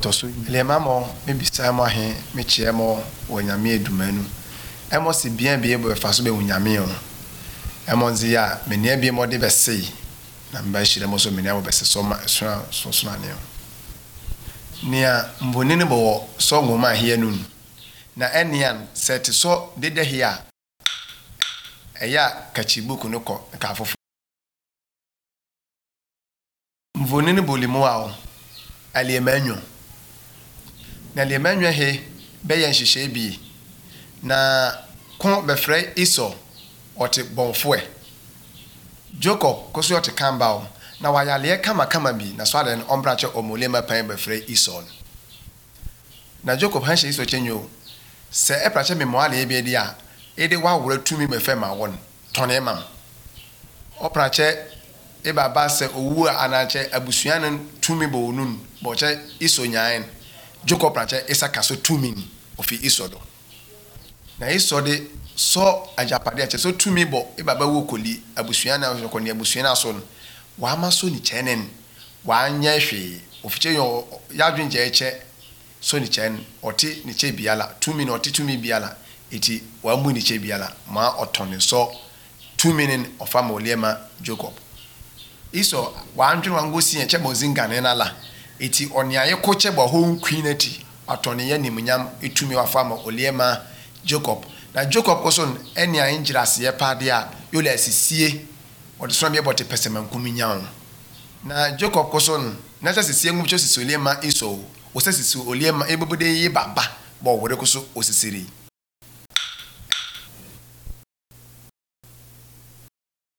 toso le mamo me bisa mo he me chie mo wonyame edumanu emo se bien be fa so be wonyame o emo nzi ya me ne bi mo de be sei na mba hire mo so me ne mo be se so ma so na ne nia mboni ne bo so ngoma he anun na enian set so de here eya kachibuku no ko ka afofo mvoni ne bolimo a aliemanyo na aliemanyo he be yen hihye bi na kon be frɛ iso ɔte bonfoe Jacob koso ɔte kamba na wayale kama bi na so ade no ombrache omolema pan be frɛ iso na Jacob han hye iso chenyo se eprache memoale bi dia ede wa wura tumi me fe ma won tone mam oprache e baba se owu anache abusuan tumi bo onun bo che iso nyan Jacob prache isaka so tumi ofi iso do na iso de so ajapade ache so tumi bo e baba wo koli abusuan na so koni abusuan aso no wa ma so ni chenen wa anya hwe ofiche yo yadwinje eche so ni chen oti ni che biala tumi no oti tumi biala iti wa mu ni che biala ma otone so tumi nin ofama oliema Jacob iso wa andwen wangosi eche mozinga ne nala iti oniaye koche bo ho queenati atone ye nimunyam etumi wa fama oliema Jacob na Jacob koso enia injirase ye pade a yo la sisie odi so be bote pesemankumi nyawo na Jacob koso na cha sisie ngum cho sisi oliema iso osesisi oliema ebobode ye baba bo wore koso osisiri